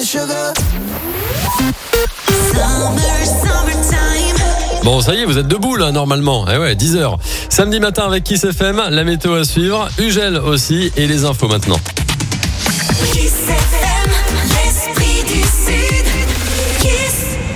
Bon, ça y est, vous êtes debout là normalement. Eh ouais, 10h. Samedi matin avec Kiss FM, la météo à suivre, Ugel aussi et les infos maintenant. Kiss FM, l'esprit du Sud. Kiss.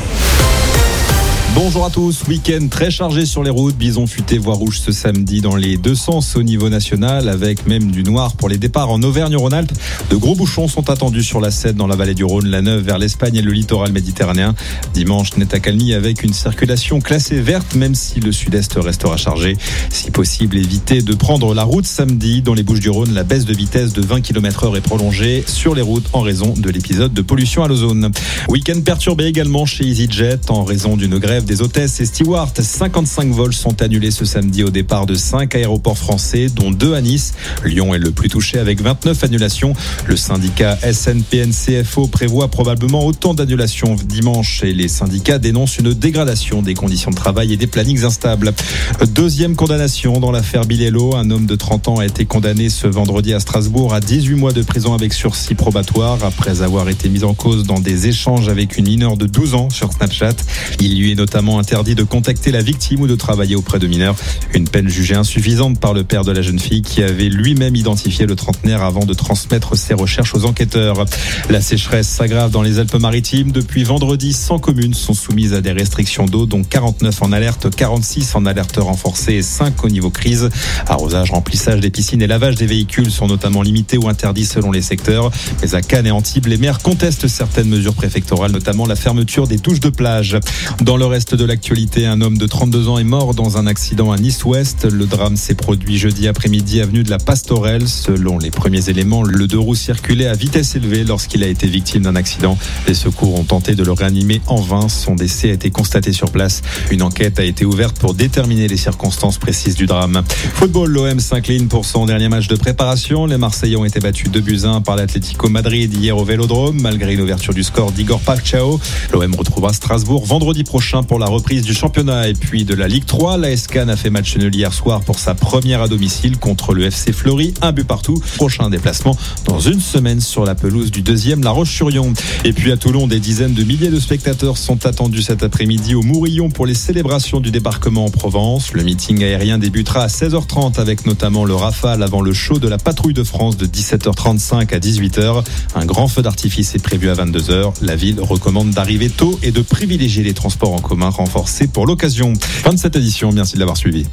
Bonjour à tous, week-end très chargé sur les routes, bison futé voie rouge ce samedi dans les deux sens au niveau national avec même du noir pour les départs en Auvergne-Rhône-Alpes. De gros bouchons sont attendus sur la 7 dans la vallée du Rhône, la 9 vers l'Espagne et le littoral méditerranéen. Dimanche, net accalmie avec une circulation classée verte même si le sud-est restera chargé. Si possible, évitez de prendre la route samedi. Dans les Bouches-du-Rhône, la baisse de vitesse de 20 km/h est prolongée sur les routes en raison de l'épisode de pollution à l'ozone. Week-end perturbé également chez EasyJet en raison d'une grève des hôtesses et stewards. 55 vols sont annulés ce samedi au départ de 5 aéroports français, dont 2 à Nice. Lyon est le plus touché avec 29 annulations. Le syndicat SNPNCFO prévoit probablement autant d'annulations dimanche et les syndicats dénoncent une dégradation des conditions de travail et des plannings instables. Deuxième condamnation dans l'affaire Bilello. Un homme de 30 ans a été condamné ce vendredi à Strasbourg à 18 mois de prison avec sursis probatoire après avoir été mis en cause dans des échanges avec une mineure de 12 ans sur Snapchat. Il lui est notamment interdit de contacter la victime ou de travailler auprès de mineurs. Une peine jugée insuffisante par le père de la jeune fille qui avait lui-même identifié le trentenaire avant de transmettre ses recherches aux enquêteurs. La sécheresse s'aggrave dans les Alpes-Maritimes. Depuis vendredi, 100 communes sont soumises à des restrictions d'eau, dont 49 en alerte, 46 en alerte renforcée et 5 au niveau crise. Arrosage, remplissage des piscines et lavage des véhicules sont notamment limités ou interdits selon les secteurs. Mais à Cannes et Antibes, les maires contestent certaines mesures préfectorales, notamment la fermeture des douches de plage. Dans le reste de l'actualité, un homme de 32 ans est mort dans un accident à Nice-Ouest. Le drame s'est produit jeudi après-midi avenue de la Pastorelle. Selon les premiers éléments, le deux roues circulait à vitesse élevée lorsqu'il a été victime d'un accident. Les secours ont tenté de le réanimer en vain. Son décès a été constaté sur place. Une enquête a été ouverte pour déterminer les circonstances précises du drame. Football, l'OM s'incline pour son dernier match de préparation. Les Marseillais ont été battus 2-1 par l'Atlético Madrid hier au Vélodrome, malgré une ouverture du score d'Igor Paschao. L'OM retrouvera Strasbourg vendredi prochain pour la reprise du championnat. Et puis de la Ligue 3, l'AS Cannes a fait match nul hier soir pour sa première à domicile contre le FC Fleury, 1 but partout. Prochain déplacement dans une semaine sur la pelouse du deuxième La Roche-sur-Yon. Et puis à Toulon, des dizaines de milliers de spectateurs sont attendus cet après-midi au Mourillon pour les célébrations du débarquement en Provence. Le meeting aérien débutera à 16h30 avec notamment le Rafale avant le show de la Patrouille de France de 17h35 à 18h. Un grand feu d'artifice est prévu à 22h. La ville recommande d'arriver tôt et de privilégier les transports en commun renforcés pour l'occasion. Fin de cette édition, merci de l'avoir suivi.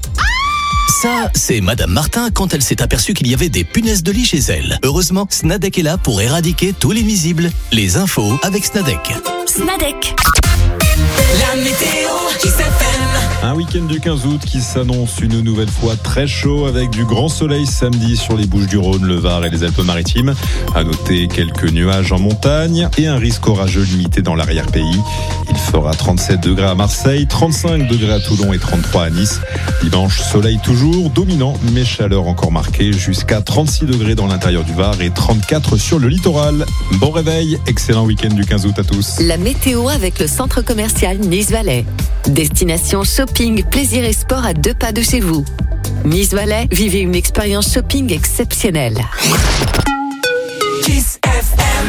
Ça, c'est Madame Martin quand elle s'est aperçue qu'il y avait des punaises de lit chez elle. Heureusement, Snadec est là pour éradiquer tous les nuisibles. Les infos avec Snadec. Snadec. La météo Kiss FM. Un week-end du 15 août qui s'annonce une nouvelle fois très chaud avec du grand soleil samedi sur les Bouches-du-Rhône, le Var et les Alpes-Maritimes. À noter quelques nuages en montagne et un risque orageux limité dans l'arrière-pays. Il fera 37 degrés à Marseille, 35 degrés à Toulon et 33 à Nice. Dimanche, soleil toujours, dominant, mais chaleur encore marquée, jusqu'à 36 degrés dans l'intérieur du Var et 34 sur le littoral. Bon réveil, excellent week-end du 15 août à tous. La météo avec le centre commercial Nice-Valais. Destination shopping, plaisir et sport à 2 pas de chez vous. Nice-Valais, vivez une expérience shopping exceptionnelle. Kiss FM.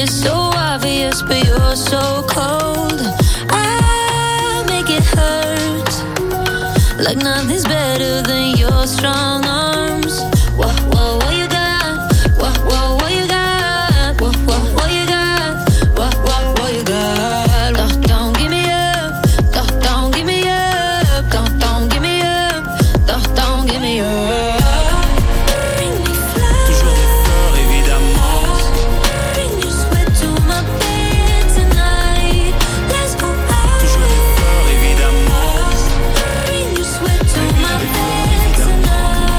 It's so obvious, but you're so cold. I make it hurt, like nothing's better than your strong arms. What you got? What you got? What you got? What you got? Don't give me up. Don't give me up. Don't give me up. Don't give me up. Toujours des fleurs, évidemment. Bring your sweat to my bed tonight. Let's go out. Toujours des fleurs, évidemment. Bring your sweat to my bed tonight.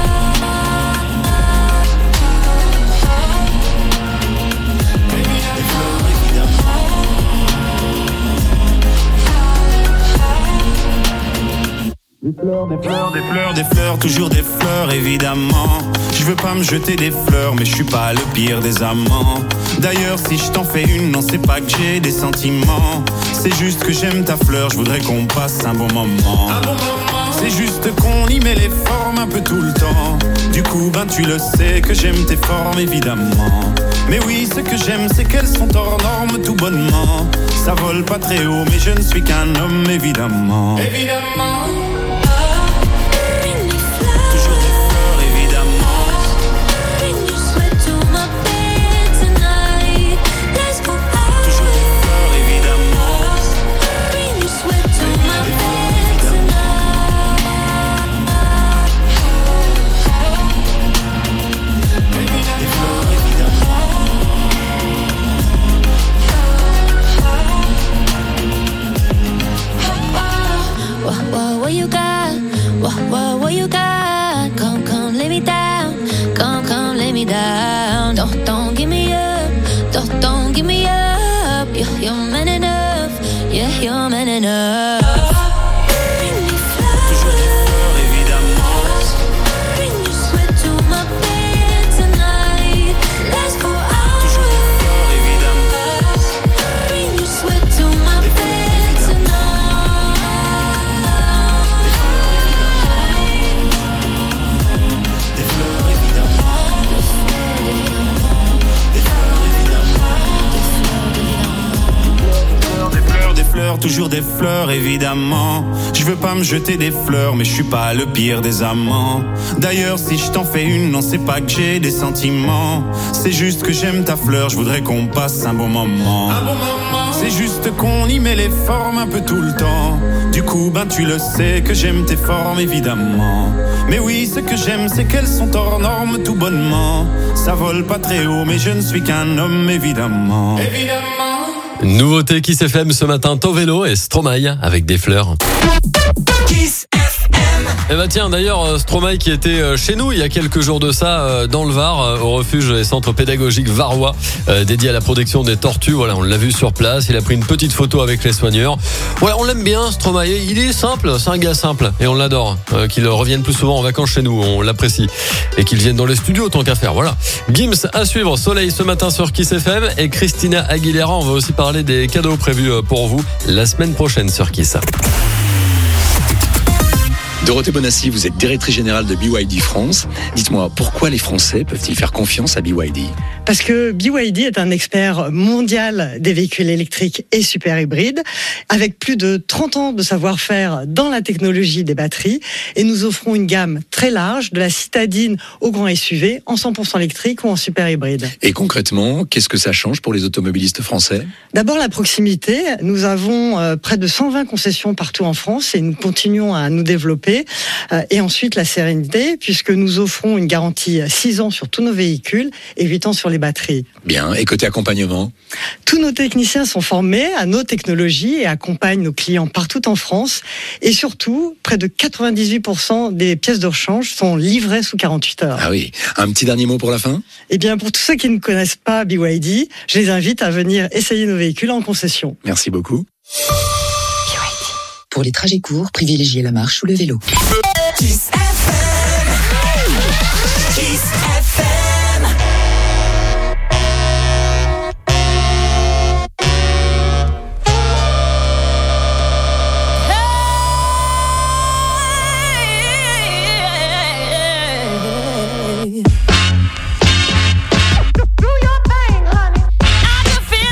Des fleurs, toujours des fleurs, évidemment. Je veux pas me jeter des fleurs, mais je suis pas le pire des amants. D'ailleurs, si je t'en fais une, non, c'est pas que j'ai des sentiments. C'est juste que j'aime ta fleur, je voudrais qu'on passe un bon moment. C'est juste qu'on y met les formes un peu tout le temps. Du coup, tu le sais que j'aime tes formes, évidemment. Mais oui, ce que j'aime, c'est qu'elles sont hors normes tout bonnement. Ça vole pas très haut, mais je ne suis qu'un homme, évidemment. Évidemment. Toujours des fleurs, évidemment. Bring your sweat to my bed tonight. Let's go out. Toujours des fleurs, évidemment. Bring your sweat to my bed tonight. Des fleurs, évidemment. What you got? What you got? Come, lay me down. Come, lay me down. Don't give me up. Don't give me up. You're man enough. Yeah, you're man enough. Bring me Toujours des flowers. fleurs, évidemment. Bring your sweat to my bed tonight. Let's go out. Toujours des fleurs, évidemment. Bring your sweat to my bed tonight. Des fleurs, évidemment. Des fleurs, toujours des fleurs, évidemment. Je veux pas me jeter des fleurs, mais je suis pas le pire des amants. D'ailleurs, si je t'en fais une, non, c'est pas que j'ai des sentiments. C'est juste que j'aime ta fleur, je voudrais qu'on passe un bon moment. C'est juste qu'on y met les formes un peu tout le temps. Du coup, tu le sais que j'aime tes formes, évidemment. Mais oui, ce que j'aime, c'est qu'elles sont hors normes tout bonnement. Ça vole pas très haut, mais je ne suis qu'un homme, évidemment. Évidemment. Nouveauté Kiss FM ce matin, Tovelo et Stromae avec des fleurs. Kiss FM. Et bah tiens, d'ailleurs Stromae qui était chez nous il y a quelques jours de ça dans le Var, au refuge et centre pédagogique varois dédié à la protection des tortues. Voilà, on l'a vu sur place, il a pris une petite photo avec les soigneurs. Voilà, on l'aime bien Stromae, il est simple, c'est un gars simple et on l'adore. Qu'il revienne plus souvent en vacances chez nous, on l'apprécie. Et qu'il vienne dans les studios tant qu'à faire, voilà. Gims à suivre, Soleil ce matin sur Kiss FM et Christina Aguilera, on va aussi parler des cadeaux prévus pour vous la semaine prochaine sur Kiss. Dorothée Bonassi, vous êtes directrice générale de BYD France. Dites-moi, pourquoi les Français peuvent-ils faire confiance à BYD ? Parce que BYD est un expert mondial des véhicules électriques et super hybrides, avec plus de 30 ans de savoir-faire dans la technologie des batteries. Et nous offrons une gamme très large, de la citadine au grand SUV, en 100% électrique ou en super hybride. Et concrètement, qu'est-ce que ça change pour les automobilistes français ? D'abord, la proximité. Nous avons près de 120 concessions partout en France et nous continuons à nous développer. Et ensuite, la sérénité, puisque nous offrons une garantie 6 ans sur tous nos véhicules et 8 ans sur les batteries. Bien, et côté accompagnement ? Tous nos techniciens sont formés à nos technologies et accompagnent nos clients partout en France. Et surtout, près de 98% des pièces de rechange sont livrées sous 48 heures. Ah oui, un petit dernier mot pour la fin ? Eh bien, pour tous ceux qui ne connaissent pas BYD, je les invite à venir essayer nos véhicules en concession. Merci beaucoup. Pour les trajets courts, privilégiez la marche ou le vélo. Kiss FM. Kiss FM. Do your thing, honey. I can feel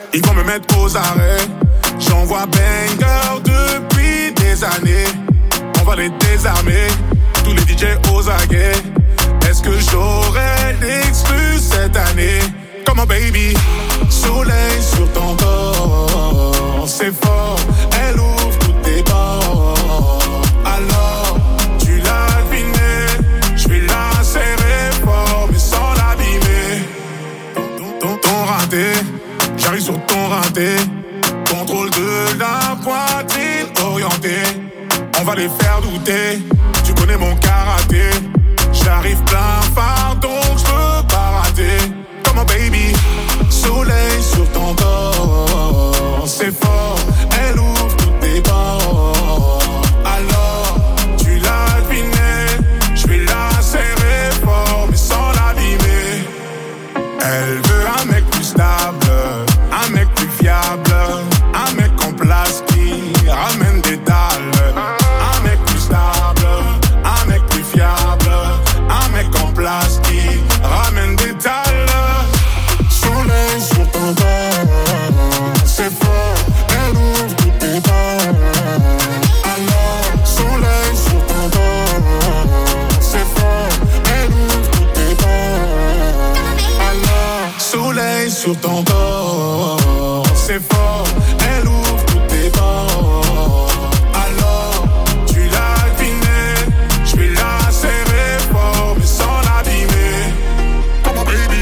Ils vont me mettre aux arrêts. J'envoie banger depuis des années. On va les désarmer, tous les DJ aux aguets. Est-ce que j'aurai l'exclu cette année? Come on baby, soleil sur ton corps. C'est fort, elle ouvre toutes tes bords. Alors, tu l'as deviné, je vais la serrer fort mais sans l'abîmer. Ton raté, j'arrive sur ton raté. Contrôle de la poitrine orientée. On va les faire douter, tu connais mon karaté. J'arrive plein phare donc je veux pas rater. Come on baby, soleil sur ton corps. C'est fort, elle ouvre toutes tes bords. Alors, tu l'as deviné, je vais la serrer fort mais sans l'abîmer. Elle veut un mec plus stable, un mec plus fiable, un mec en place qui ramène des dalles. Un mec plus stable, un mec plus fiable, un mec en place qui ramène des dalles. Soleil sur ton corps, c'est fort, elle ouvre toutes tes bords. Alors, soleil sur ton corps, c'est fort, elle ouvre toutes tes bords. Alors, soleil sur ton corps, c'est fort, elle ouvre toutes tes bords. Alors, tu l'as deviné, je vais la serrer fort mais sans l'abîmer. Come on baby.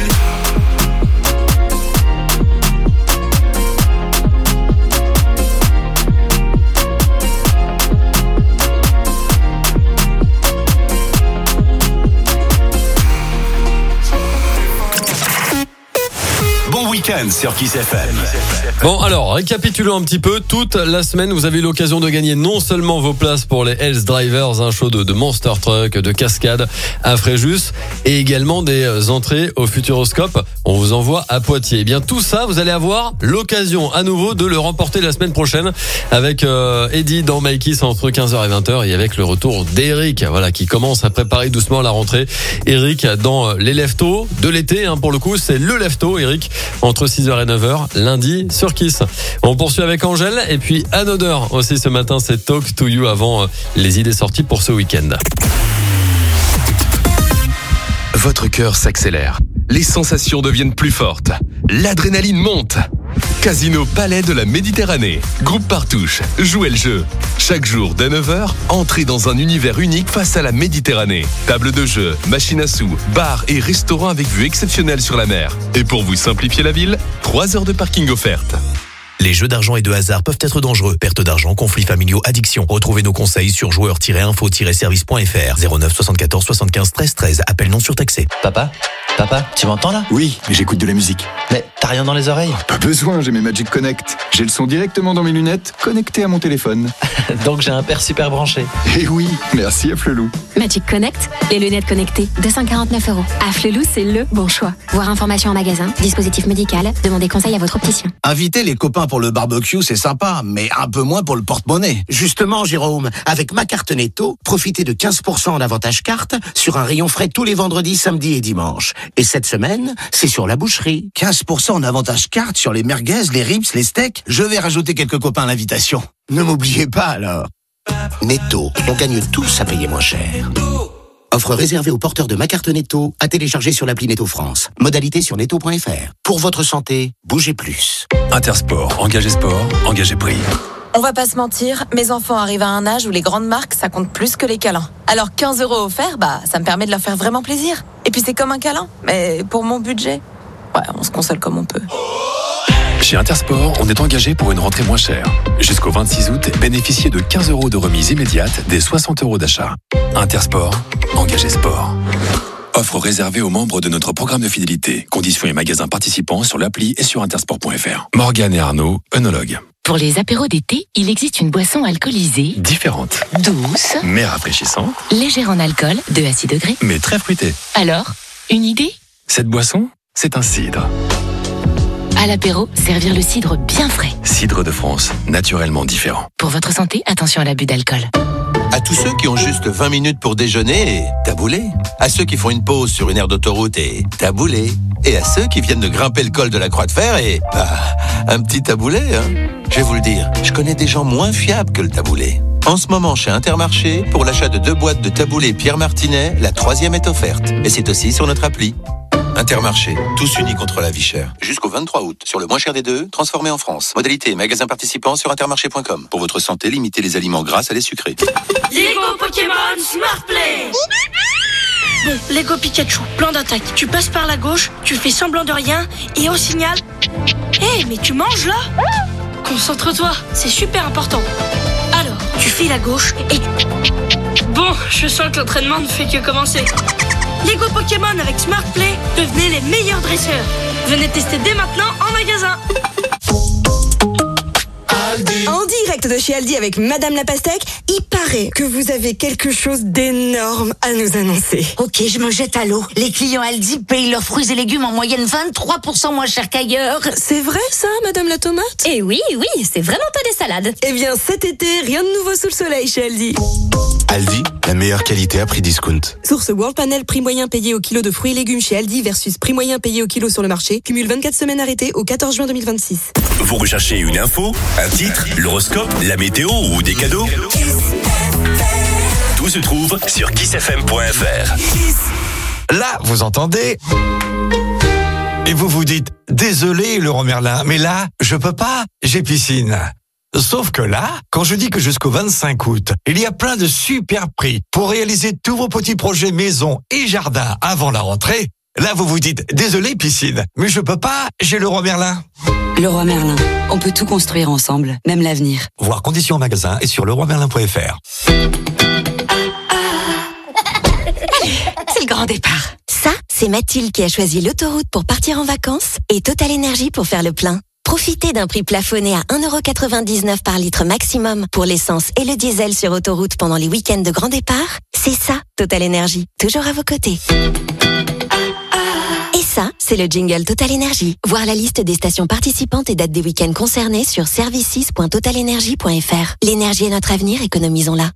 Bon week-end sur Kiss FM. Bon alors, récapitulons un petit peu. Toute la semaine, vous avez eu l'occasion de gagner non seulement vos places pour les Hells Drivers, un show de Monster Truck, de cascade à Fréjus, et également des entrées au Futuroscope. On vous envoie à Poitiers. Et bien tout ça, vous allez avoir l'occasion à nouveau de le remporter la semaine prochaine avec Eddie dans Mikey's entre 15h et 20h et avec le retour d'Eric, voilà, qui commence à préparer doucement la rentrée. Eric dans les Leftos de l'été, pour le coup, c'est le Lefto, Eric, entre 6h et 9h, lundi sur Kiss. On poursuit avec Angèle et puis Another aussi ce matin, c'est Talk to You avant les idées sorties pour ce week-end. Votre cœur s'accélère. Les sensations deviennent plus fortes. L'adrénaline monte. Casino Palais de la Méditerranée. Groupe Partouche. Jouez le jeu. Chaque jour dès 9h, entrez dans un univers unique face à la Méditerranée. Table de jeu, machine à sous, bar et restaurant avec vue exceptionnelle sur la mer. Et pour vous simplifier la ville, 3 heures de parking offertes. Les jeux d'argent et de hasard peuvent être dangereux. Perte d'argent, conflits familiaux, addiction. Retrouvez nos conseils sur joueurs-info-service.fr. 09 74 75 13 13. Appel non surtaxé. Papa, tu m'entends là? Oui, mais j'écoute de la musique. Mais t'as rien dans les oreilles? Pas besoin, j'ai mes Magic Connect. J'ai le son directement dans mes lunettes, connecté à mon téléphone. Donc j'ai un père super branché. Eh oui, merci à Flelou. Magic Connect, les lunettes connectées, 249 €. À Flelou, c'est le bon choix. Voir information en magasin, dispositif médical, demandez conseil à votre opticien. Inviter les copains pour le barbecue, c'est sympa, mais un peu moins pour le porte-monnaie. Justement, Jérôme, avec ma carte Netto, profitez de 15% en avantage carte sur un rayon frais tous les vendredis, samedis et dimanches. Et cette semaine, c'est sur la boucherie. 15% en avantage carte sur les merguez, les ribs, les steaks. Je vais rajouter quelques copains à l'invitation. Ne m'oubliez pas alors. Netto, on gagne tous à payer moins cher. Offre réservée aux porteurs de ma carte Netto, à télécharger sur l'appli Netto France. Modalité sur netto.fr. Pour votre santé, bougez plus. Intersport, engagez sport, engagez prix. On va pas se mentir, mes enfants arrivent à un âge où les grandes marques, ça compte plus que les câlins. Alors 15 € offerts, ça me permet de leur faire vraiment plaisir. Et puis c'est comme un câlin, mais pour mon budget, ouais, on se console comme on peut. Chez Intersport, on est engagé pour une rentrée moins chère. Jusqu'au 26 août, bénéficiez de 15 € de remise immédiate des 60 € d'achat. Intersport, engagez sport. Offre réservée aux membres de notre programme de fidélité. Conditions et magasins participants sur l'appli et sur intersport.fr. Morgane et Arnaud, œnologues. Pour les apéros d'été, il existe une boisson alcoolisée, Différente, douce, mais rafraîchissante, légère en alcool, de à 6 degrés. mais très fruitée. Alors, une idée? Cette boisson, c'est un cidre. À l'apéro, servir le cidre bien frais. Cidre de France, naturellement différent. Pour votre santé, attention à l'abus d'alcool. À tous ceux qui ont juste 20 minutes pour déjeuner et taboulé. À ceux qui font une pause sur une aire d'autoroute et taboulé. Et à ceux qui viennent de grimper le col de la Croix de Fer et... un petit taboulé, hein. Je vais vous le dire, je connais des gens moins fiables que le taboulé. En ce moment, chez Intermarché, pour l'achat de 2 boîtes de taboulé Pierre Martinet, la 3e est offerte. Et c'est aussi sur notre appli. Intermarché, tous unis contre la vie chère. Jusqu'au 23 août, sur le moins cher des deux, transformé en France. Modalité et magasin participant sur intermarché.com. Pour votre santé, limitez les aliments gras à les sucrés. Lego Pokémon Smart Play. Bon, Lego Pikachu, plan d'attaque. Tu passes par la gauche, tu fais semblant de rien, et au signal... Hé, mais tu manges là? Concentre-toi, c'est super important. Alors, tu files à gauche et... Bon, je sens que l'entraînement ne fait que commencer. Lego Pokémon avec Smart Play, devenez les meilleurs dresseurs. Venez tester dès maintenant en magasin. En direct de chez Aldi avec Madame la Pastèque, il paraît que vous avez quelque chose d'énorme à nous annoncer. Ok, je me jette à l'eau. Les clients Aldi payent leurs fruits et légumes en moyenne 23% moins cher qu'ailleurs. C'est vrai ça, Madame la Tomate? Eh oui, c'est vraiment pas des salades. Eh bien, cet été, rien de nouveau sous le soleil chez Aldi. Aldi, la meilleure qualité à prix discount. Source World Panel, prix moyen payé au kilo de fruits et légumes chez Aldi versus prix moyen payé au kilo sur le marché. Cumule 24 semaines arrêtées au 14 juin 2026. Vous recherchez une info, un titre, l'horoscope, la météo ou des cadeaux? Tout se trouve sur kissfm.fr. Là, vous entendez? Et vous vous dites, désolé Laurent Merlin, mais là, je peux pas, j'ai piscine. Sauf que là, quand je dis que jusqu'au 25 août, il y a plein de super prix pour réaliser tous vos petits projets maison et jardin avant la rentrée, là vous vous dites, désolé piscine, mais je peux pas, j'ai Leroy Merlin. Leroy Merlin, on peut tout construire ensemble, même l'avenir. Voir conditions en magasin et sur leroymerlin.fr. C'est le grand départ. Ça, c'est Mathilde qui a choisi l'autoroute pour partir en vacances et Total Énergie pour faire le plein. Profitez d'un prix plafonné à 1,99 € par litre maximum pour l'essence et le diesel sur autoroute pendant les week-ends de grand départ. C'est ça, Total Énergie, toujours à vos côtés. Et ça, c'est le jingle Total Énergie. Voir la liste des stations participantes et dates des week-ends concernés sur services.totalenergie.fr. L'énergie est notre avenir, économisons-la.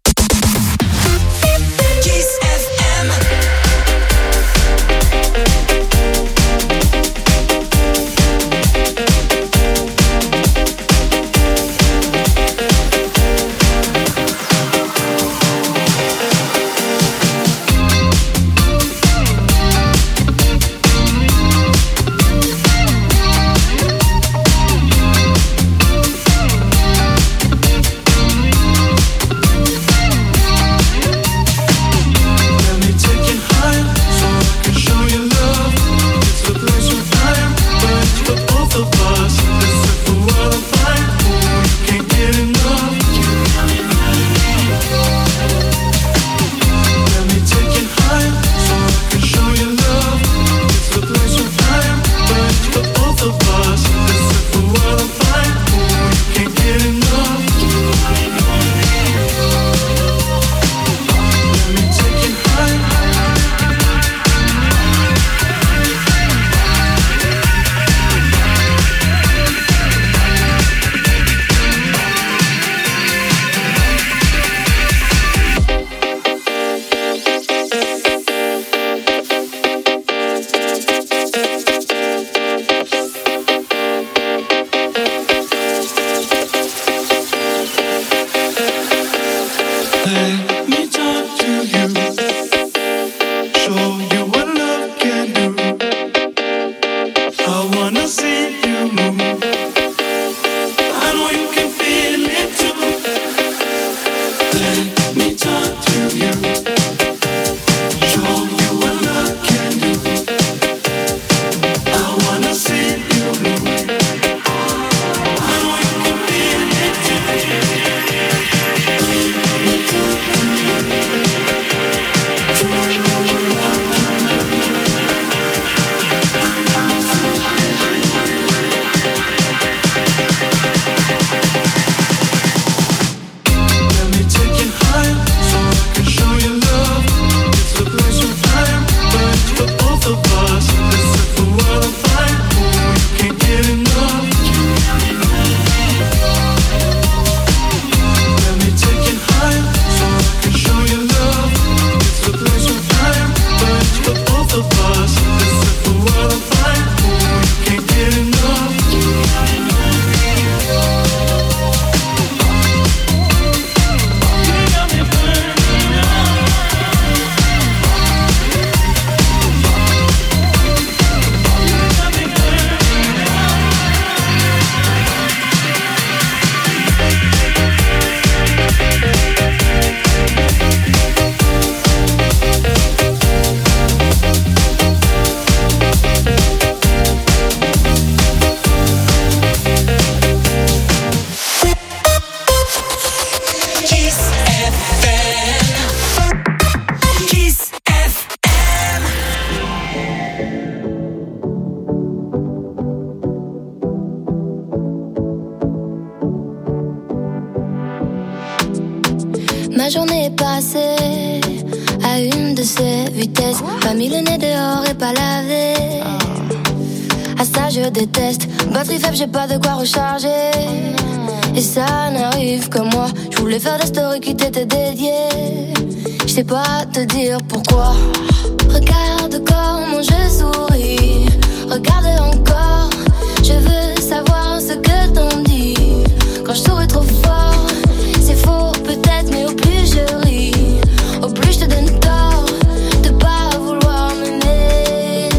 passer à une de ces vitesses. Pas mis le nez dehors et pas lavé. À ça je déteste. Batterie faible, j'ai pas de quoi recharger. Et ça n'arrive que moi. Je voulais faire des stories qui t'étaient dédiées. Je sais pas te dire pourquoi. Regarde comment je souris. Regarde encore. Je veux savoir ce que t'en dis. Quand je souris trop fort, c'est faux peut-être, mais au plus je ris, au plus je te donne tort de pas vouloir m'aimer.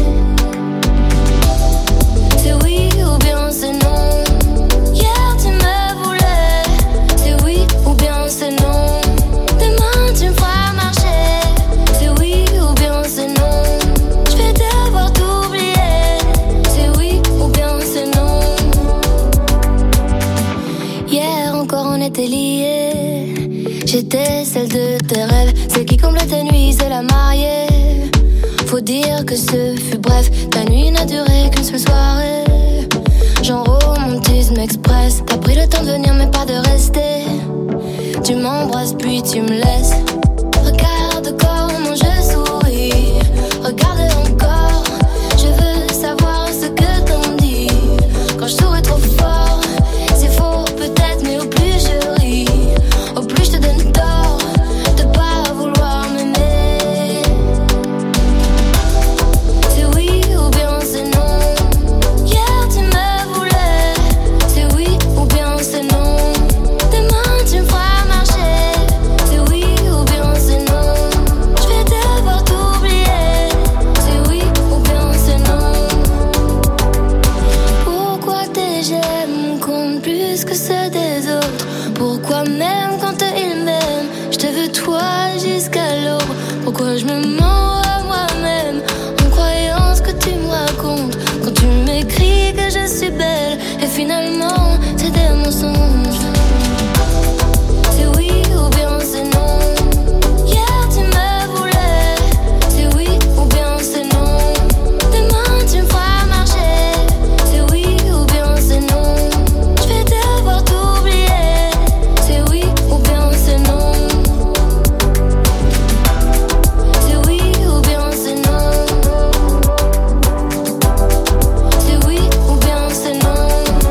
C'est oui ou bien c'est non. Hier tu me voulais. C'est oui ou bien c'est non. Demain tu me feras marcher. C'est oui ou bien c'est non. Je vais devoir t'oublier. C'est oui ou bien c'est non. Hier encore on était liés. J'étais celle de tes rêves, celle qui comblait tes nuits, c'est la mariée. Faut dire que ce fut bref, ta nuit n'a duré qu'une seule soirée. Genre romantisme express, t'as pris le temps de venir mais pas de rester. Tu m'embrasses puis tu me laisses. Regarde comment je souris. Regarde encore. Je veux savoir ce que t'en dis. Quand je souris trop fort, c'est faux peut-être, mais au plus je ris, au plus je te donne tort de pas vouloir m'aimer. C'est oui ou bien c'est non. Hier tu me voulais. C'est oui ou bien c'est non. Demain tu me feras marcher. C'est oui ou bien c'est non. Je vais devoir t'oublier. C'est oui ou bien c'est non. Pourquoi tes j'aime comptent plus que ceux des autres? Pourquoi même quand ils m'aiment, je te veux toi jusqu'à l'aube? Pourquoi je me mens à moi-même en croyant ce que tu me racontes? Quand tu m'écris que je suis belle et finalement c'est des mensonges. C'est oui ou bien c'est non. Hier tu me voulais. C'est oui ou bien c'est non. Demain tu me feras marcher. C'est oui ou bien c'est non. Je vais devoir t'oublier. C'est oui ou bien c'est non. C'est oui ou bien c'est non. C'est oui ou bien c'est non.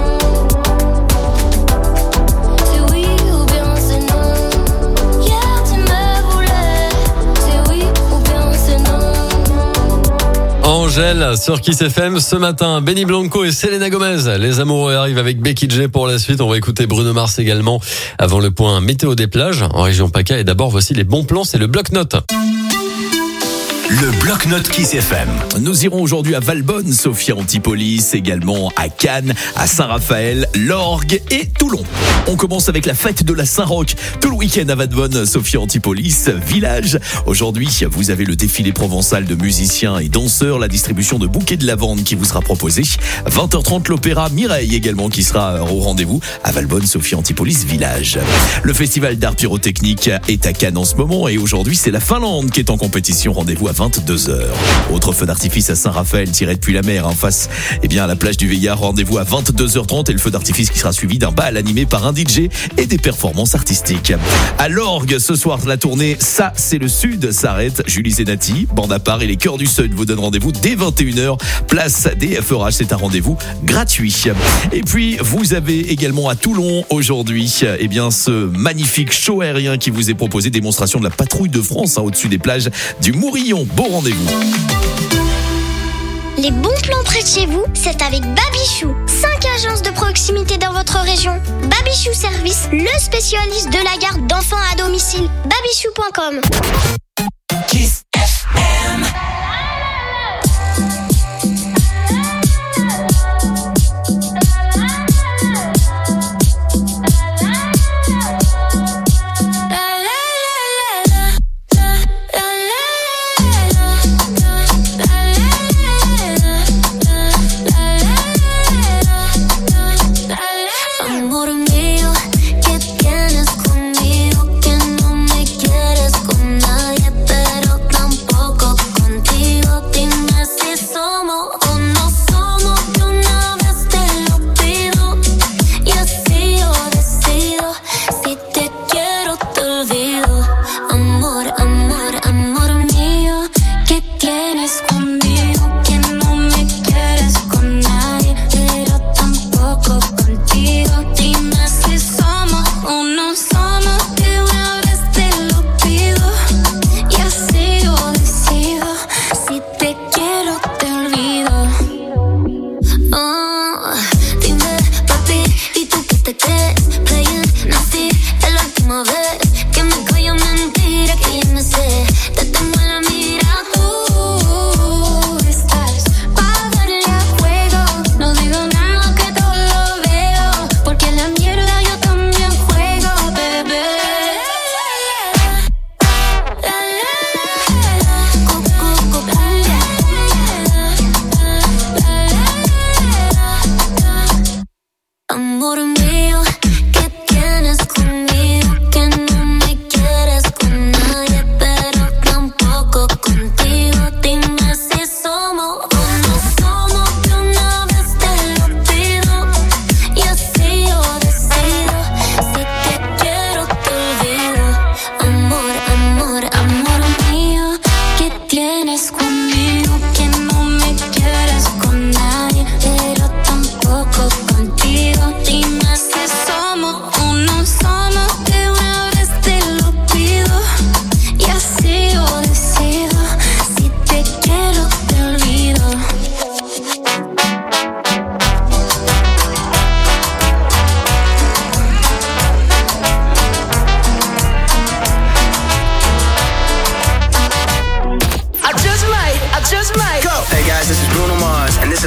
C'est oui ou bien c'est non. Hier tu me voulais. C'est oui ou bien c'est non. Angèle sur Kiss FM ce matin. Benny Blanco et Selena Gomez. Les amoureux arrivent avec Becky G pour la suite. On va écouter Bruno Mars également avant le point météo des plages en région PACA. Et d'abord, voici les bons plans. C'est le bloc-notes. Le bloc-notes Kiss FM. Nous irons aujourd'hui à Valbonne, Sophia Antipolis, également à Cannes, à Saint-Raphaël, l'Orgue et Toulon. On commence avec la fête de la Saint-Roch. Tout le week-end à Valbonne, Sophia Antipolis, village. Aujourd'hui, vous avez le défilé provençal de musiciens et danseurs, la distribution de bouquets de lavande qui vous sera proposée. 20h30, l'opéra Mireille également qui sera au rendez-vous à Valbonne, Sophia Antipolis, village. Le festival d'art pyrotechnique est à Cannes en ce moment et aujourd'hui, c'est la Finlande qui est en compétition. Rendez-vous à 22h. Autre feu d'artifice à Saint-Raphaël, tiré depuis la mer, en face, à la plage du Veillard. Rendez-vous à 22h30 et le feu d'artifice qui sera suivi d'un bal animé par un DJ et des performances artistiques. À l'Orgue, ce soir, la tournée Ça, c'est le Sud s'arrête. Julie Zenati, bande à part et les Chœurs du Sud vous donnent rendez-vous dès 21h. Place des FRH, c'est un rendez-vous gratuit. Et puis, vous avez également à Toulon aujourd'hui, ce magnifique show aérien qui vous est proposé, démonstration de la patrouille de France, au-dessus des plages du Mourillon. Bon rendez-vous. Les bons plans près de chez vous, c'est avec Babichou. 5 agences de proximité dans votre région. Babichou Service, le spécialiste de la garde d'enfants à domicile. Babichou.com. Kiss FM. Amor mío, ¿qué tienes conmigo que no me quieres con nadie, pero tampoco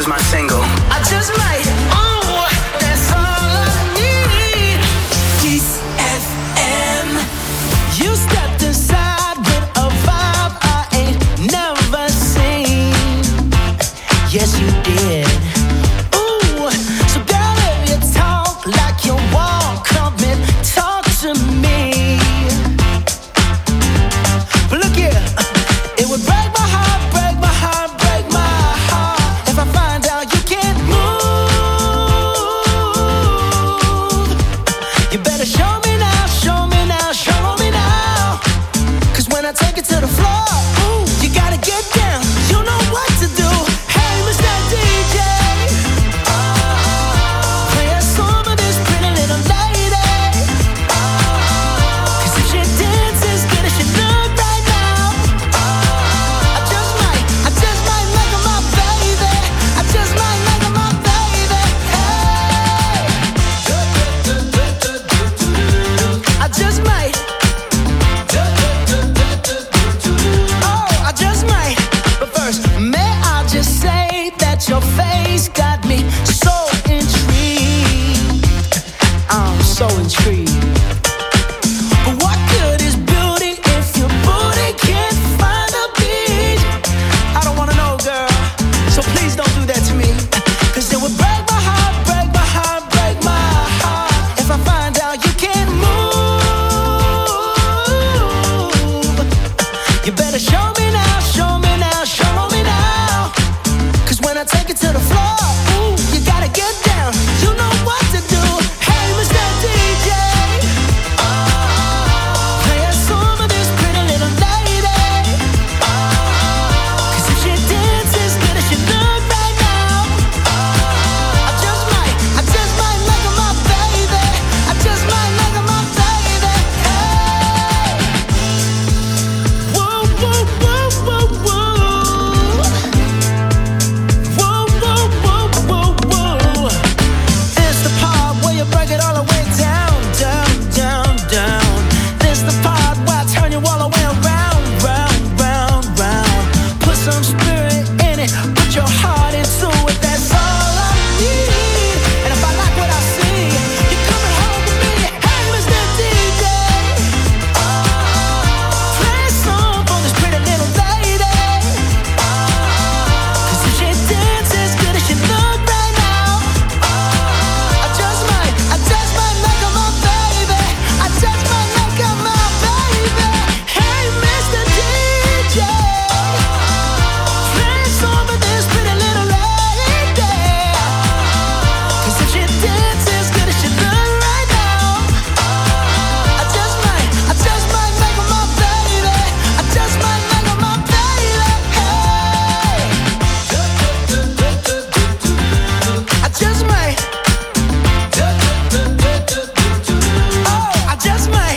is my single. I just might. Oh, that's all I need. Kiss FM. You stepped inside with a vibe I ain't never seen. Yes, you did. Ooh, so girl, if you talk like you walk, come and talk to me. But look here, it would break my heart, break my heart, break my heart if I find out you can't move. You better show me now, show me now, show me now. 'Cause when I take it to the floor, ooh, you gotta get down. You know what to do. Hey, Mr. DJ, play a song of this pretty little lady. 'Cause if she dances good as she look right now, I just might make her my baby. I just might make her my baby. Hey, I just might. Oh, I just might. But first, may I just say that your face got me so intrigued. I'm so intrigued. But what good is beauty if your booty can't find a beat? I don't wanna know, girl. So please don't do that to me. 'Cause it would break my heart, break my heart, break my heart if I find out you can't move. You better show me now, show me now, show me now. 'Cause when I take it to the floor, ooh, you gotta get down. You know what to do. Hey, Mr. DJ, play a song of this pretty little lady. 'Cause if she dances good as she look right now, I just might make her my baby. I just might make her my baby. Hey, whoa, whoa, whoa, whoa, whoa. Whoa, whoa, whoa, whoa, whoa. It's the part where you break it all the way down, down, down, down. This the part where I turn you all the way around, round, round, round. Put some spirit in it, put your heart into it. That's all I need. And if I like what I see, you're coming home with me. Hey, Mr. DJ, play a song for this pretty little lady. 'Cause if she dances good as she look right now, I just might make her my baby. I just might make her my baby. Hey, Mr. DJ, play a song for this pretty little lady. 'Cause if she dances good as she look right now, I just might make her my baby. I just might make her my baby. Hey, I just might. Oh, I just might.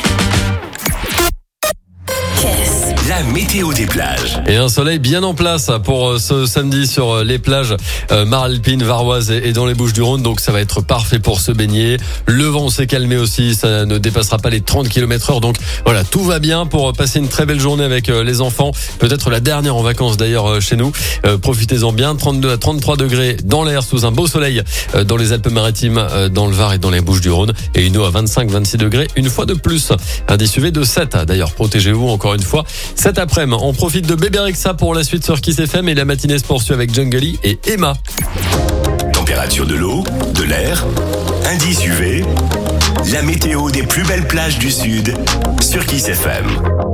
La météo des plages. Et un soleil bien en place pour ce samedi sur les plages maralpines, varoises et dans les Bouches-du-Rhône. Donc ça va être parfait pour se baigner. Le vent s'est calmé aussi, ça ne dépassera pas les 30 km/h. Donc voilà, tout va bien pour passer une très belle journée avec les enfants. Peut-être la dernière en vacances d'ailleurs chez nous. Profitez-en bien, 32 à 33 degrés dans l'air sous un beau soleil dans les Alpes-Maritimes, dans le Var et dans les Bouches-du-Rhône. Et une eau à 25-26 degrés une fois de plus. Indice UV de 7. D'ailleurs, protégez-vous encore une fois. Cet après-midi, on profite de Bébé Rexha pour la suite sur Kiss FM et la matinée se poursuit avec Jungle et Emma. Température de l'eau, de l'air, indice UV, la météo des plus belles plages du Sud sur Kiss FM.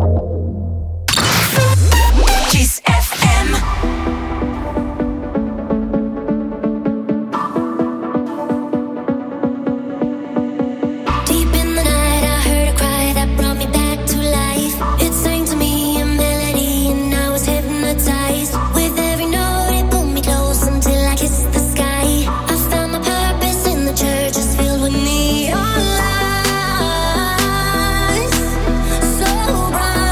Kiss FM. Deep in the night, I heard a cry that brought me back to life. It sang to me a melody, and I was hypnotized. With every note, it pulled me close until I kissed the sky. I found my purpose in the church, it's filled with neon lights, so bright.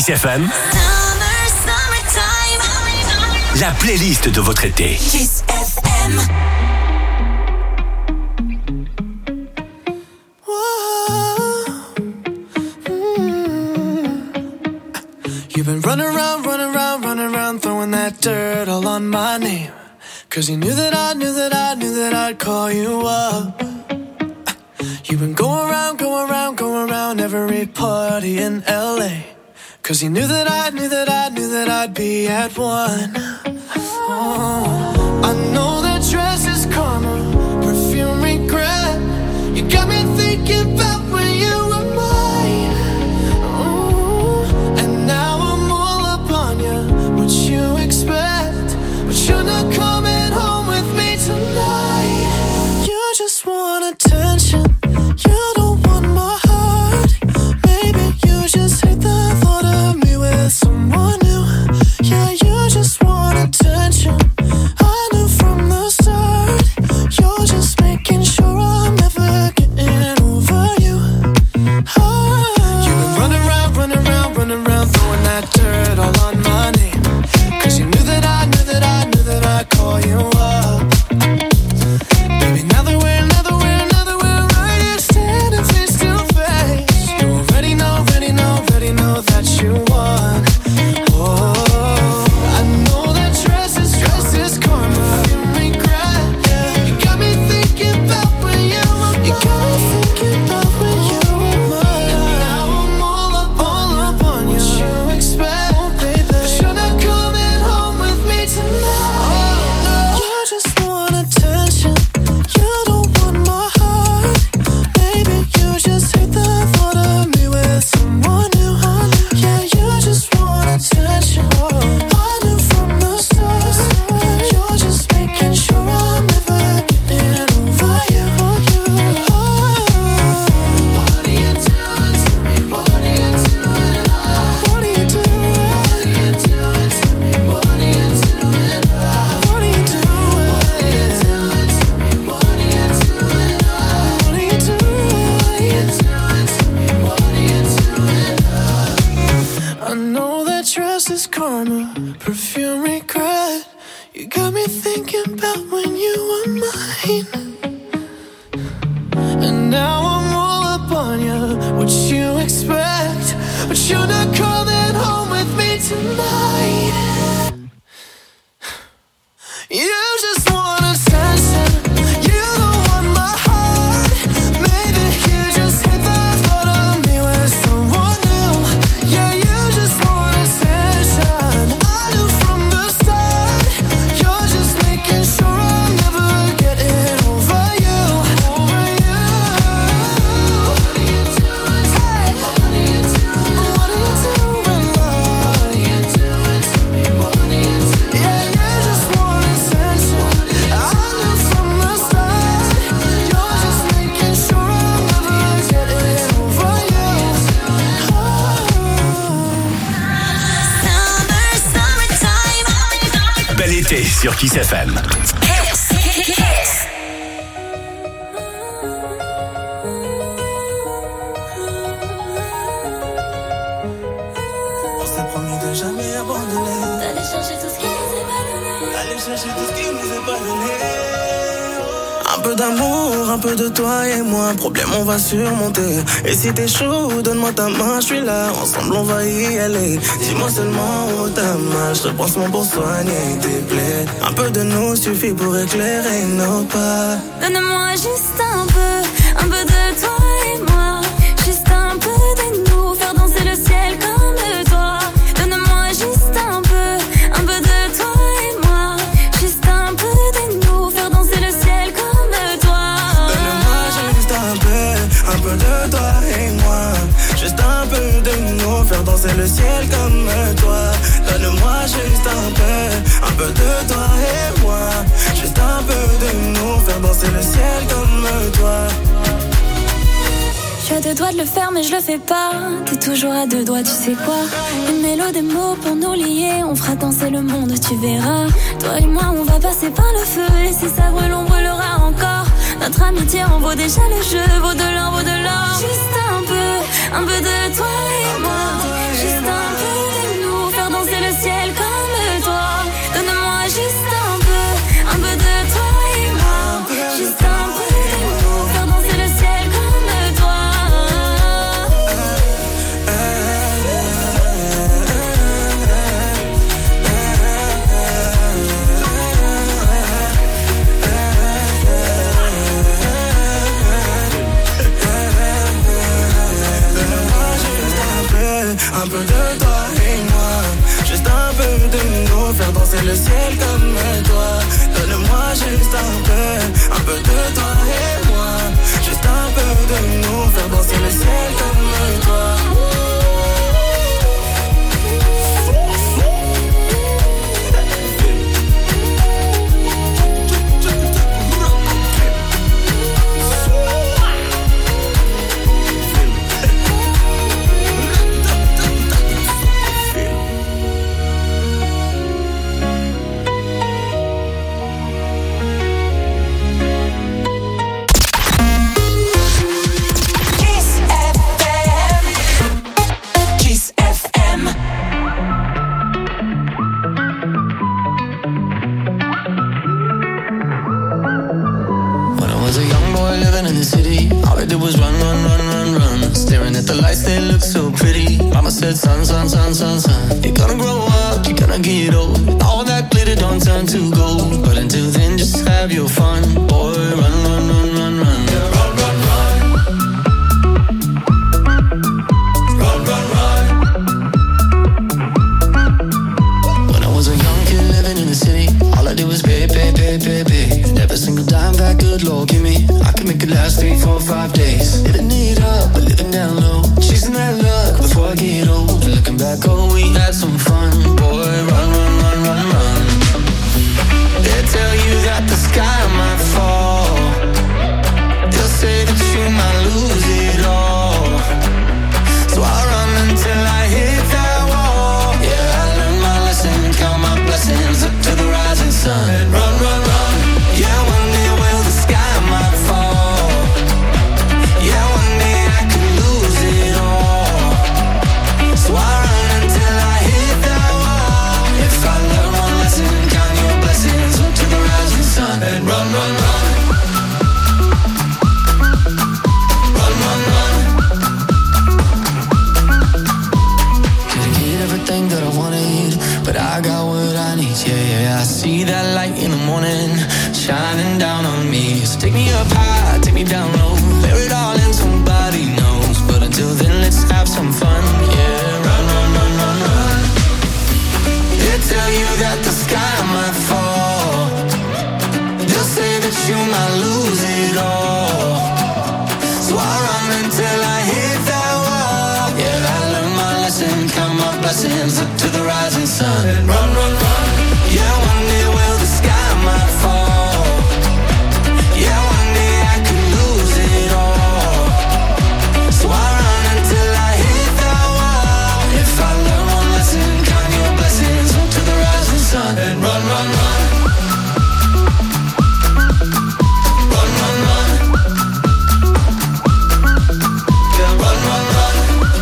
Kiss FM, la playlist de votre été. Kiss FM. You've been running around, throwing that dirt all on my name. 'Cause you knew that I'd call you up. You've been going around every party in LA. 'Cause you knew that I'd be at one. Oh, I know that dress is karma, perfume regret. You got me thinking about when you were mine. Oh, and now I'm all up on you. What you expect? But you're not coming home with me tonight. You just want attention. You don't want my heart. Maybe you just hate the thought of me with someone new. Yeah, you just want attention. I knew from the start. You're just making sure I'm never getting over you. You've been running around, throwing that dirt all on my name. 'Cause you knew that I'd call you up. Baby, now that we're right here standing face to face, you already know that you won. Oh, I know that dress is karma, you regret. You got me thinking about when you were mine. And now I'm all up on you. What you expect, baby? But you're not coming home with me tonight. You just want attention. You don't want my heart. Maybe you just hate the thought of me with someone new. Yeah, you just want attention. I knew from the start. You're just making sure I'm never getting over you. What are you doing to me? What are you doing? What are you doing to me? What are you doing? What are you doing? What are you doing? What are you doing? I know that dress is karma, perfume regret. You got me thinking about when you were mine. And now I'm all up on you. What you expect? But you're not coming home with me tonight. You just want attention. You don't want my heart. Maybe you just hate the thought of me with someone new. Yeah, you just want attention. I knew from the start. You're just making sure I'm never getting over you. Over you. What are you doing? Hey. What are you doing? What are you doing, love? What are you doing to me? What are you doing? Yeah, you just want attention. I knew from the start. You're just making sure I'm never getting over you. Bel été sur Kiss FM. On s'est promis de jamais abandonner. D'aller chercher tout ce qui nous est pas donné. Aller chercher tout ce qui nous est pas donné. Un peu d'amour, un peu de toi et moi. Problème, on va surmonter. Et si t'es chaud, donne-moi ta main, je suis là. Ensemble, on va y aller. Dis-moi seulement où t'as mal. Je repense mon pour soigner tes plaies. Un peu de nous suffit pour éclairer nos pas. Donne-moi juste un peu de toi et moi. Juste un peu de nous, faire danser le ciel comme toi. Donne-moi juste un peu de toi et moi. Juste un peu de nous, faire danser le ciel comme toi. Donne-moi juste un peu de toi et moi. Juste un peu de nous, faire danser le ciel comme toi. Donne-moi juste un peu de toi et moi. Juste un peu de nous, faire danser le ciel comme toi. Je suis à deux doigts de le faire mais je le fais pas. T'es toujours à deux doigts, tu sais quoi. Une mélodie, des mots pour nous lier. On fera danser le monde, tu verras. Toi et moi on va passer par le feu. Et si ça brûle on brûlera encore. Notre amitié en vaut déjà le jeu. Vaut de l'or, vaut de l'or. Juste un peu de toi et moi. Juste un peu nous, faire danser le ciel comme toi. Donne-moi juste un peu de toi et moi. Juste un peu de nous, faire danser le ciel comme toi. Said, son, you're gonna grow up, you're gonna get old. All that glitter don't turn to gold. But until then, just have your fun. Boy, run, run, run, run, run. Yeah, run, run, run. Run, run, run. When I was a young kid living in the city, all I did was pay, pay, pay, pay, pay. And every single dime that good Lord give me, I could make it last 3, 4, 5 days. Living it up, but living down low. Chasing that luck before I get old. And looking back, oh, we had some fun. Boy, run, run, run, run, run. They tell you that the sky might fall. They'll say that you might lose it all. So I run until I hit that wall. Yeah, I learned my lesson, count my blessings up to the rising sun. And run, run, run. Yeah, one day will the sky might fall. Yeah, one day I could lose it all. So I run until I hit that wall. If I learn one lesson, count your blessings up to the rising sun. And run, run, run. Run, run, run. Didn't get everything that I wanted, but I got what I need. Yeah, yeah, I see that light in the morning shining down on me. So take me up high, take me down low, bear it all in, somebody knows. But until then, let's have some fun. Yeah, run, run, run, run, run. They tell you that the sky might fall. They'll say that you might lose it all. So I run until I hit that wall. Yeah, I learned my lesson, count my blessings up to the rising sun. And run, run, run. Yeah, one day will the sky might fall. Yeah, one day I could lose it all. So I run until I hit that wall. If I learn one lesson, count your blessings up to the rising sun. And run, run, run. Run, run, run. Yeah, run, run, run.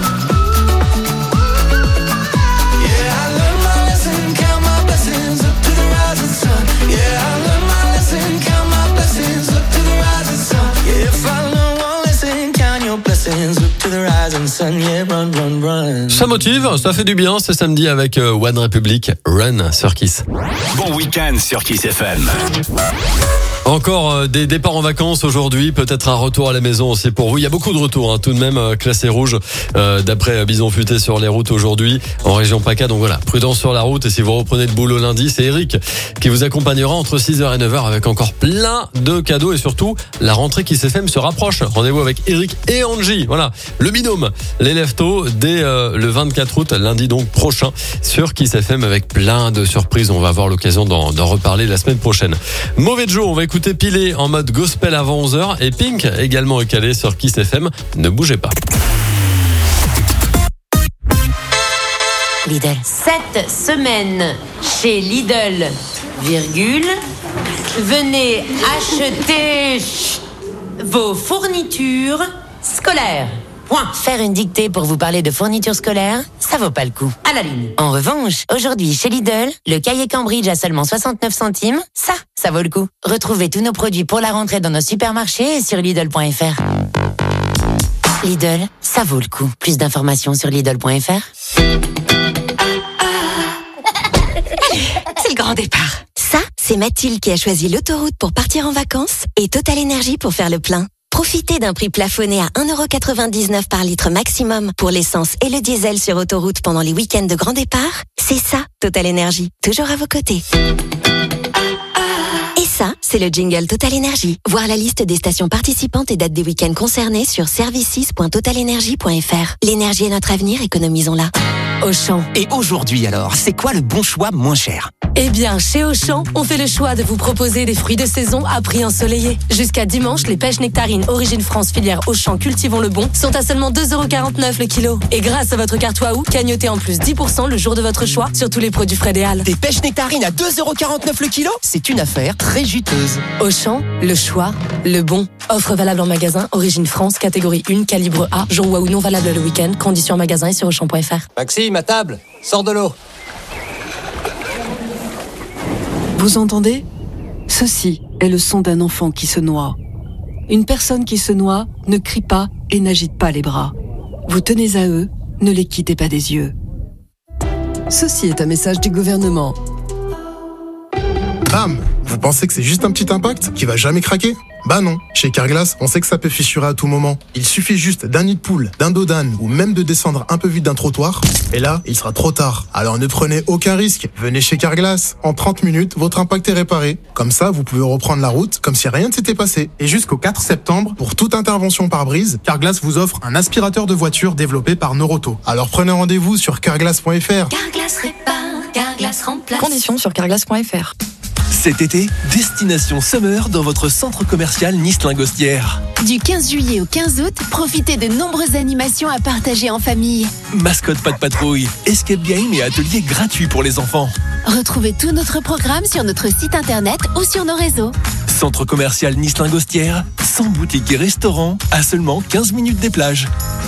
Yeah, I learned my lesson, count my blessings up to the rising sun. Yeah, I learned my lesson, count my blessings up to the rising sun. Yeah, if I learn one lesson, count your blessings up to the rising sun. Yeah, run, run, run. Ça motive, ça fait du bien, c'est samedi avec One Republic, Run sur Kiss. Bon week-end sur Kiss FM. Encore des départs en vacances aujourd'hui, peut-être un retour à la maison aussi pour vous. Il y a beaucoup de retours, tout de même classés rouges d'après Bison Futé sur les routes aujourd'hui en région PACA. Donc voilà, prudence sur la route. Et si vous reprenez le boulot lundi, c'est Eric qui vous accompagnera entre 6h et 9h avec encore plein de cadeaux et surtout la rentrée Kiss FM se rapproche. Rendez-vous avec Eric et Angie. Voilà, le binôme, les leftos dès le 24 août, lundi donc prochain sur Kiss FM avec plein de surprises. On va avoir l'occasion d'en reparler la semaine prochaine. Mauvais Joe, on va écouter Pilé en mode gospel avant 11h et Pink également est calé sur Kiss FM. Ne bougez pas. Lidl. Cette semaine, chez Lidl, virgule, venez acheter vos fournitures scolaires. Point. Faire une dictée pour vous parler de fournitures scolaires, ça vaut pas le coup. À la ligne. En revanche, aujourd'hui chez Lidl, le cahier Cambridge à seulement 69 centimes, ça vaut le coup. Retrouvez tous nos produits pour la rentrée dans nos supermarchés et sur Lidl.fr. Lidl, ça vaut le coup. Plus d'informations sur Lidl.fr. C'est le grand départ. Ça, c'est Mathilde qui a choisi l'autoroute pour partir en vacances et Total Énergie pour faire le plein. Profitez d'un prix plafonné à 1,99€ par litre maximum pour l'essence et le diesel sur autoroute pendant les week-ends de grand départ. C'est ça, Total Énergie. Toujours à vos côtés. Et ça, c'est le jingle Total Énergie. Voir la liste des stations participantes et dates des week-ends concernés sur services.totalenergie.fr. L'énergie est notre avenir, économisons-la. Auchan. Et aujourd'hui alors, c'est quoi le bon choix moins cher ? Eh bien, chez Auchan, on fait le choix de vous proposer des fruits de saison à prix ensoleillé. Jusqu'à dimanche, les pêches nectarines Origine France filière Auchan Cultivons le Bon sont à seulement 2,49€ le kilo. Et grâce à votre carte Waouh, cagnotez en plus 10% le jour de votre choix sur tous les produits frais des Halles. Des pêches nectarines à 2,49€ le kilo ? C'est une affaire très juteuse. Auchan, le choix, le bon. Offre valable en magasin, Origine France, catégorie 1, calibre A, jour Waouh non valable le week-end, conditions en magasin et sur Auchan.fr. Maxime, à table, sors de l'eau. Vous entendez ? Ceci est le son d'un enfant qui se noie. Une personne qui se noie ne crie pas et n'agite pas les bras. Vous tenez à eux, ne les quittez pas des yeux. Ceci est un message du gouvernement. Bam ! Vous pensez que c'est juste un petit impact qui va jamais craquer ? Bah non, chez Carglass, on sait que ça peut fissurer à tout moment. Il suffit juste d'un nid de poule, d'un dos d'âne ou même de descendre un peu vite d'un trottoir. Et là, il sera trop tard. Alors ne prenez aucun risque. Venez chez Carglass. En 30 minutes, votre impact est réparé. Comme ça, vous pouvez reprendre la route comme si rien ne s'était passé. Et jusqu'au 4 septembre, pour toute intervention par brise, Carglass vous offre un aspirateur de voiture développé par Noroto. Alors prenez rendez-vous sur carglass.fr. Carglass répare, Carglass remplace. Conditions sur carglass.fr. Cet été, destination Summer dans votre centre commercial Nice-Lingostière. Du 15 juillet au 15 août, profitez de nombreuses animations à partager en famille. Mascotte pas de patrouille, escape game et ateliers gratuits pour les enfants. Retrouvez tout notre programme sur notre site internet ou sur nos réseaux. Centre commercial Nice-Lingostière, 100 boutiques et restaurants à seulement 15 minutes des plages.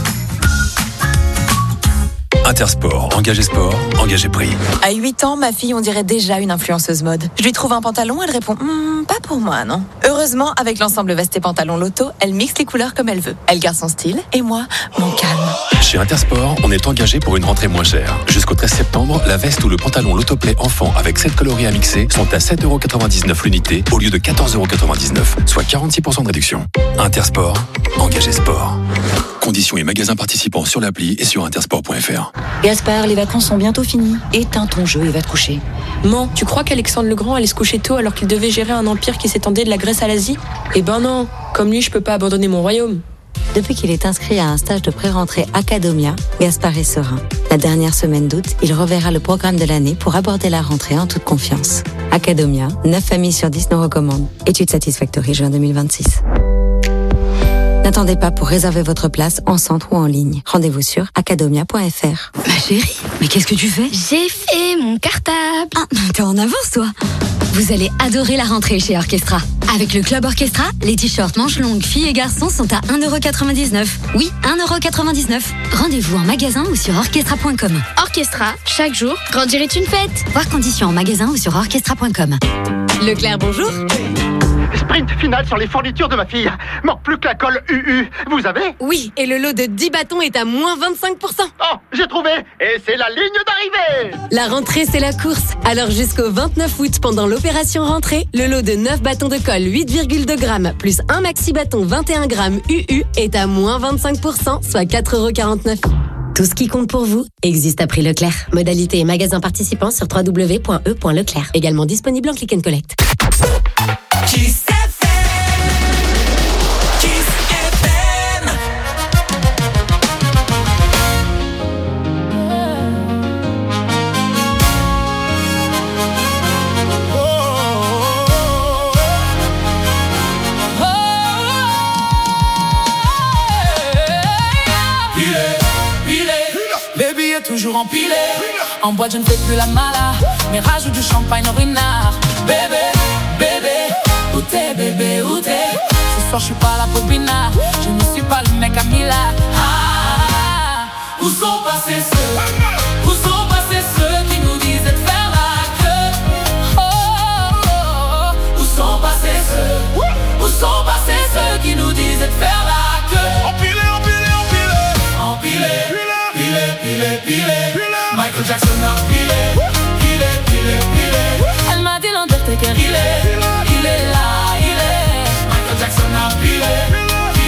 Intersport, engagé sport, engagé prix. À 8 ans, ma fille, on dirait déjà une influenceuse mode. Je lui trouve un pantalon, elle répond pas pour moi, non. Heureusement, avec l'ensemble veste et pantalon Loto, elle mixe les couleurs comme elle veut. Elle garde son style et moi, mon calme. Chez Intersport, on est engagé pour une rentrée moins chère. Jusqu'au 13 septembre, la veste ou le pantalon Lotoplay enfant avec 7 coloris à mixer sont à 7,99€ l'unité au lieu de 14,99€, soit 46% de réduction. Intersport, engagé sport. Conditions et magasins participants sur l'appli et sur intersport.fr. Gaspard, les vacances sont bientôt finies. Éteins ton jeu et va te coucher. Man, tu crois qu'Alexandre le Grand allait se coucher tôt alors qu'il devait gérer un empire qui s'étendait de la Grèce à l'Asie ? Eh ben non, comme lui, je peux pas abandonner mon royaume. Depuis qu'il est inscrit à un stage de pré-rentrée Academia, Gaspard est serein. La dernière semaine d'août, il reverra le programme de l'année pour aborder la rentrée en toute confiance. Academia, 9 familles sur 10 nous recommandent. Étude Satisfactory juin 2026. N'attendez pas pour réserver votre place en centre ou en ligne. Rendez-vous sur academia.fr. Ma chérie, mais qu'est-ce que tu fais ? J'ai fait mon cartable. Ah, t'es en avance, toi. Vous allez adorer la rentrée chez Orchestra. Avec le Club Orchestra, les t-shirts manches longues filles et garçons sont à 1,99€. Oui, 1,99€. Rendez-vous en magasin ou sur orchestra.com. Orchestra, chaque jour, grandir est une fête. Voir conditions en magasin ou sur orchestra.com. Leclerc, bonjour. Sprint final sur les fournitures de ma fille. Manque plus que la colle UU. Vous avez ? Oui, et le lot de 10 bâtons est à moins 25%. Oh, j'ai trouvé. Et c'est la ligne d'arrivée. La rentrée, c'est la course. Alors jusqu'au 29 août, pendant l'opération rentrée, le lot de 9 bâtons de colle 8,2 grammes plus un maxi bâton 21 grammes UU est à moins 25%, soit 4,49€. Tout ce qui compte pour vous existe à prix Leclerc. Modalité et magasin participants sur www.e.leclerc. Également disponible en click and collect. Kiss FM. Kiss FM. Baby est toujours empilé. En boîte je ne fais plus la mala, mais rajoute du champagne au renard. Bébé, bébé, où t'es bébé, où t'es? Ce soir je suis pas là pour Bina, je ne suis pas le mec à Mila. Où sont passés ceux? Où sont passés ceux qui nous disaient de faire la queue? Où sont passés ceux? Où sont passés ceux qui nous disaient de faire la queue? Empilé, empilé, empilé, empilé, pilé, pilé, pilé. Michael Jackson a pilé, pilé, pilé, pilé. Elle m'a dit l'Undertaker, il est là, il est. Michael Jackson a pilé, pilé,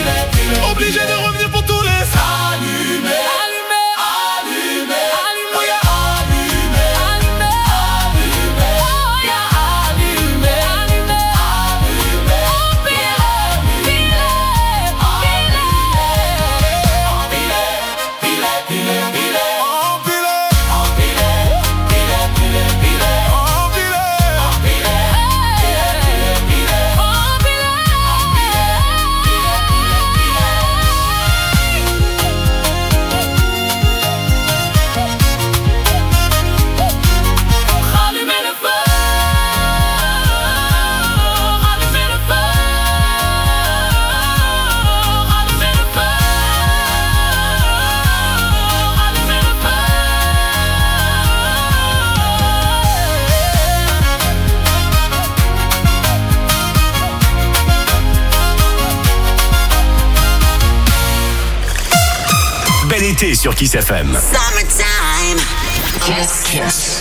l'été sur Kiss FM. Summertime. Kiss.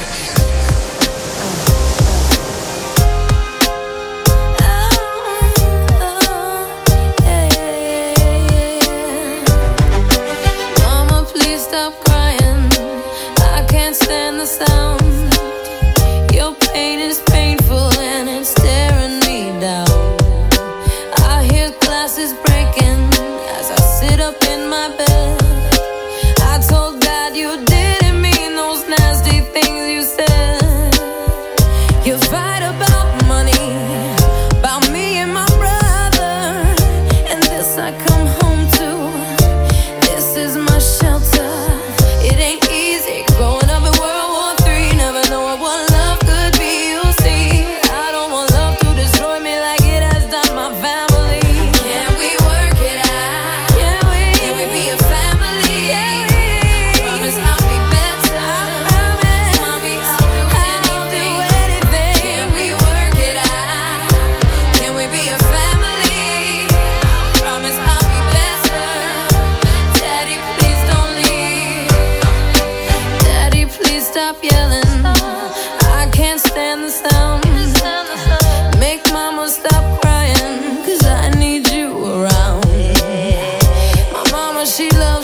Mama, please stop crying. I can't stand the sound. Your pain is painful and it's tearing me down. I hear glasses breaking as I sit up in my bed. I told God you didn't mean those nasty things you said. You fight about money, about me and my brother, and this I come home to. This is my shelter. It ain't easy growing up in World War III, never knowing what love could be. You see, I don't want love to destroy me like it has done my family. Can we work it out? Can we be a family? Promise I'll be better. I'll be anything. Can we work it out? Can we be a family? Promise I'll be better. Daddy, please don't leave. Daddy, please stop yelling. I can't stand the sound. Make mama stop crying, 'cause I need you around. My mama, she loves